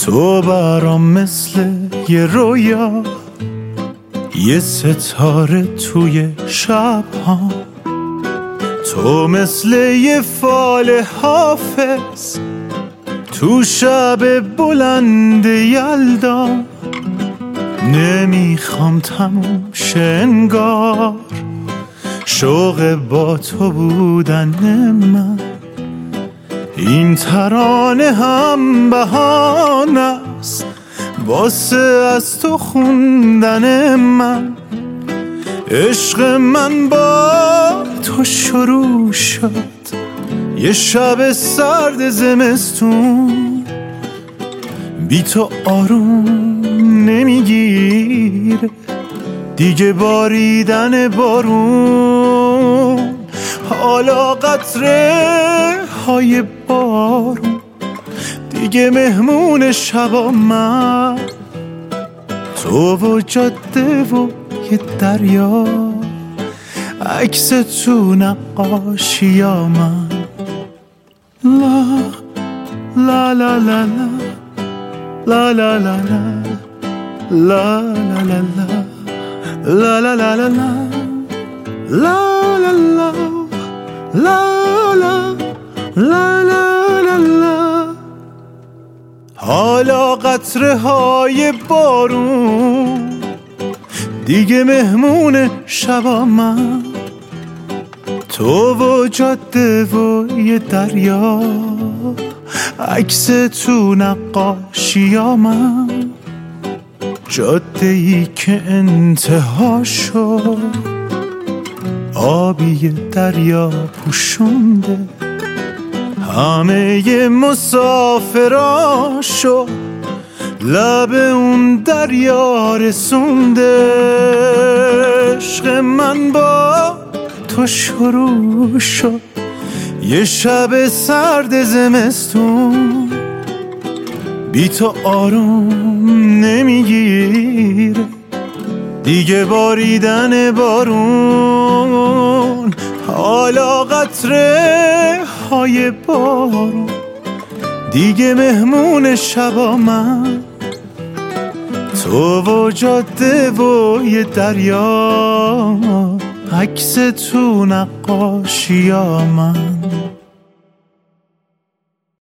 تو برام مثل یه رویا، یه ستاره توی شب ها. تو مثل یه فال حافظ تو شب بلند یلدا. نمیخوام تموم شه انگار شوق با تو بودن من. این ترانه هم بهانه است واسه از تو خوندن من. عشق من با تو شروع شد یه شب سرد زمستون. بی تو آروم نمیگیره دیگه باریدن بارون. حالا قطره های بارون دیگه مهمون شبا من. تو و جاده و یه دریا، عکس تو نقاشی من. لا لا لا لا لا لا لا لا لا لا لا لا لا لا لا لا لا لا. حالا قطره های بارون دیگه مهمون شبا من. تو و جاده و یه دریا، عکس تو نقاشی من. جاده ای که انتها شد آبی دریا پوشونده. همه مسافراشو لب اون دریا رسونده. عشق من با تو شروع شد یه شب سرد زمستون. بی تو آروم نمیگیره دیگه باریدن بارون. حالا قطره های بارون دیگه مهمون شبا من. تو و جاده و یه دریا، عکس تو نقاشی من.